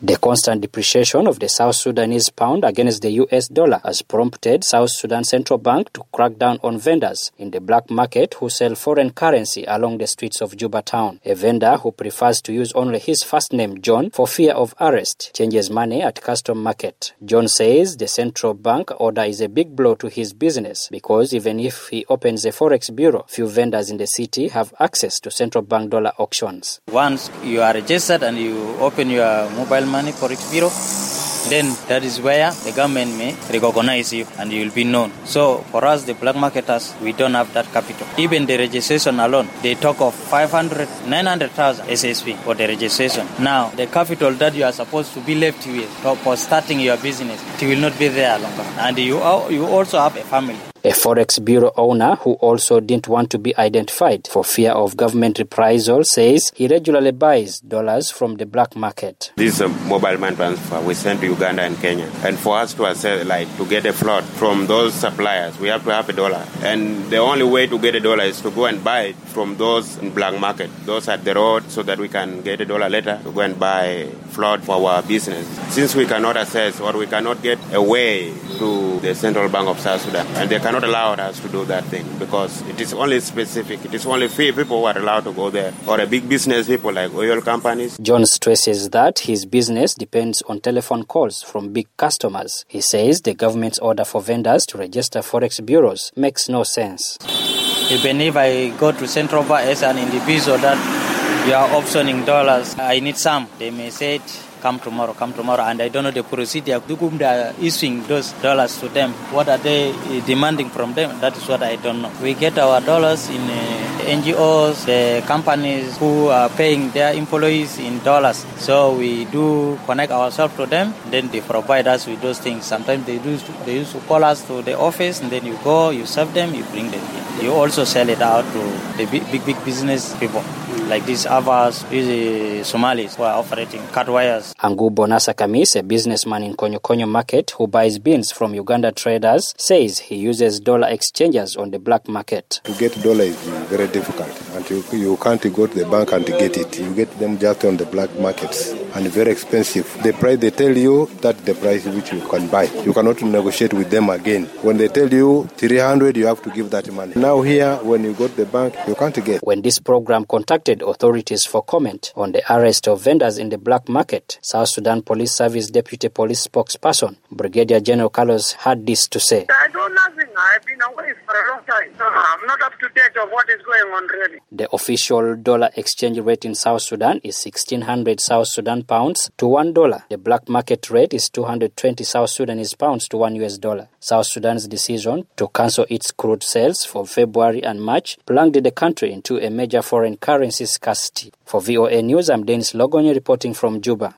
The constant depreciation of the South Sudanese pound against the US dollar has prompted South Sudan Central Bank to crack down on vendors in the black market who sell foreign currency along the streets of Juba town. A vendor who prefers to use only his first name, John, for fear of arrest, changes money at Custom Market. John says the central bank order is a big blow to his business because even if he opens a forex bureau, few vendors in the city have access to central bank dollar auctions. Once you are registered and you open your mobile money forex bureau, then that is where the government may recognize you and you will be known. So for us, the black marketers, we don't have that capital. Even the registration alone, they talk of 900,000 SSP for the registration. Now, the capital that you are supposed to be left with for starting your business, it will not be there longer. And you also have a family. A forex bureau owner who also didn't want to be identified for fear of government reprisal says he regularly buys dollars from the black market. This is a mobile money transfer we send to Uganda and Kenya. And for us to access, to get a float from those suppliers, we have to have a dollar. And the only way to get a dollar is to go and buy it from those in black market, those at the road, so that we can get a dollar later to go and buy float for our business. Since we cannot access or we cannot get a way to the Central Bank of South Sudan, and they cannot allow us to do that thing because it is only specific. It is only few people who are allowed to go there, or a big business people like oil companies. John stresses that his business depends on telephone calls from big customers. He says the government's order for vendors to register forex bureaus makes no sense. Even if I go to Central Bank as an individual that you are optioning dollars, I need some. They may say come tomorrow, and I don't know the procedure. They are issuing those dollars to them. What are they demanding from them? That is what I don't know. We get our dollars in NGOs, the companies who are paying their employees in dollars. So we do connect ourselves to them, then they provide us with those things. Sometimes they used to call us to the office, and then you go, you serve them, you bring them in. You also sell it out to the big business people. Like these Avars, these Somalis who are operating cut wires. Angu Bonasa Kamis, a businessman in Konyo market who buys beans from Uganda traders, says he uses dollar exchanges on the black market. To get dollar is very difficult, and you can't go to the bank and get it. You get them just on the black markets, and very expensive. The price they tell you, that's the price which you can buy. You cannot negotiate with them again. When they tell you 300, you have to give that money. Now here, when you go to the bank, you can't get. When this program contacted authorities for comment on the arrest of vendors in the black market, South Sudan Police Service Deputy Police Spokesperson, Brigadier General Carlos, had this to say. I do nothing. I've been away for a long time. I'm not up to date of what is going on really. The official dollar exchange rate in South Sudan is 1,600 South Sudan pounds to $1. The black market rate is 220 South Sudanese pounds to $1. South Sudan's decision to cancel its crude sales for February and March plunged the country into a major foreign currency scarcity. For VOA News, I'm Dennis Logonyo reporting from Juba.